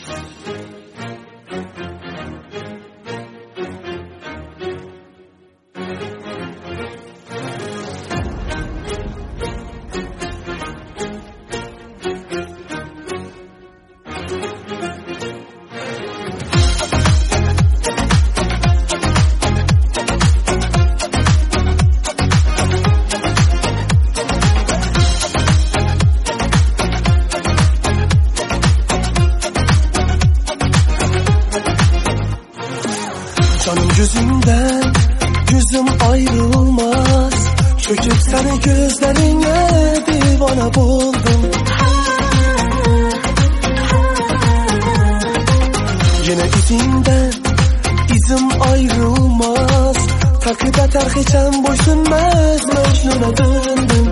Canım gözümden, gözüm ayrılmaz. Çöküp seni gözlerine divana buldum. Yine izinden, izim ayrılmaz. Takip eder geçen boşunmaz, Mecnun'a döndüm.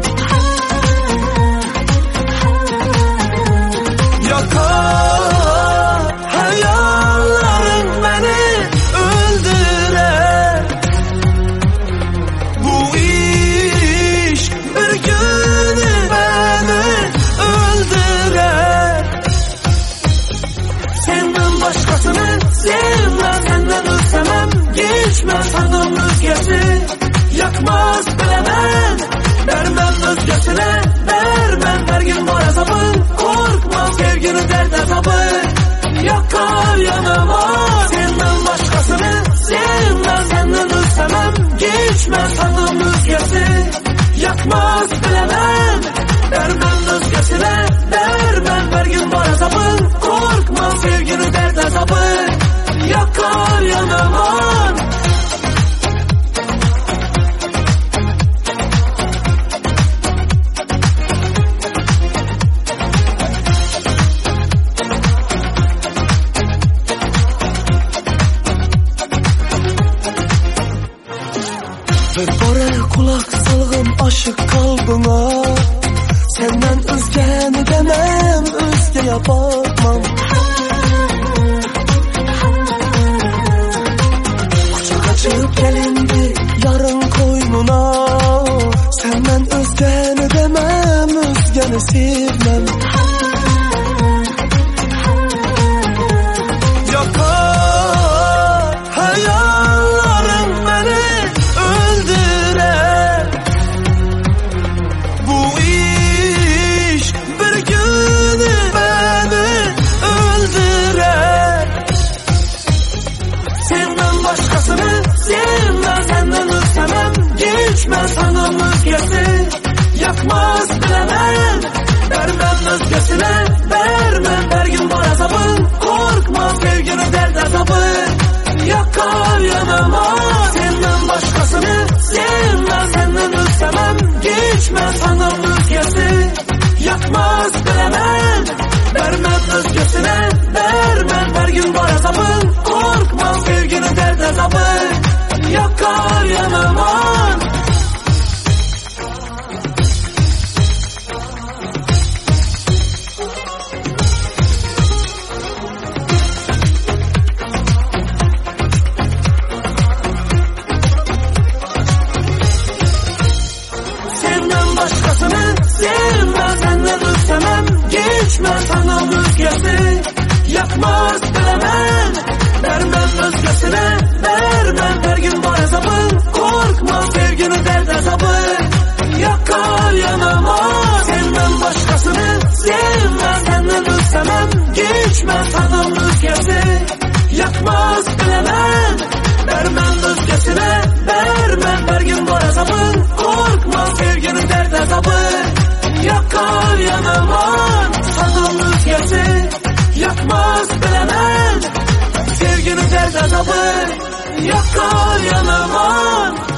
Yakar hayallerin beni öldürer. Bu iş bir günü beni öldürer. Senden başkasını sevmem, senden özlemem. Geçmez sandım özgesi, yakmaz bilemem. Vermem özgesine, vermem her gün var azabı. Korkmam sevgini dert azabı, yakar yanıma. Senden başkasını sevmem, senden özlemem. Geçmez sandım özgesi, yakmaz bilemem. Vermem özgesine, vermem her gün var azabı. Korkmam sevgini dert azabı, yakar yanıma. Bir kere kulak salgın aşık kalbına. Senden özgeni demem, özgeye bakmam. Kucak açıp gelindi yarın koynuna. Senden özgeni demem, özgeni sevmem. Yakar hayallerim beni öldürer. Bu iş bir günü beni öldürer. Senden başkasını sevmem, senden özlemem. Geçmez sandım özgesi, yakmaz bilemem. Vermem özgesine, vermem her gün var azabı. Korkmam sevgini dert azabı, yakar yanıma. Senden başkasını sevmem, senden özlemem. Geçmez sandım özgesi, yakmaz bilemem. Vermem özgesine, vermem her gün var azabı. Korkmam sevgini dert azabı, yakar yanıma. Senden başkasını sevmem, senden özlemem. Geçmez sandım özgesi, yakmaz bilemem. Vermem özgesine, vermem her gün var azabı. Korkmam sevgini dert azabı, yakar yanıma. Senden başkasını sevmem, senden özlemem. Geçmez sandım özgesi, yakmaz bilemem. Vermem özgesine, vermem her gün var azabı. Korkmam sevgini dert azabı, yakar yanıma. Sandım özgesi, yakmaz bilemem. Sevgini dert azabı, yakar yanıma.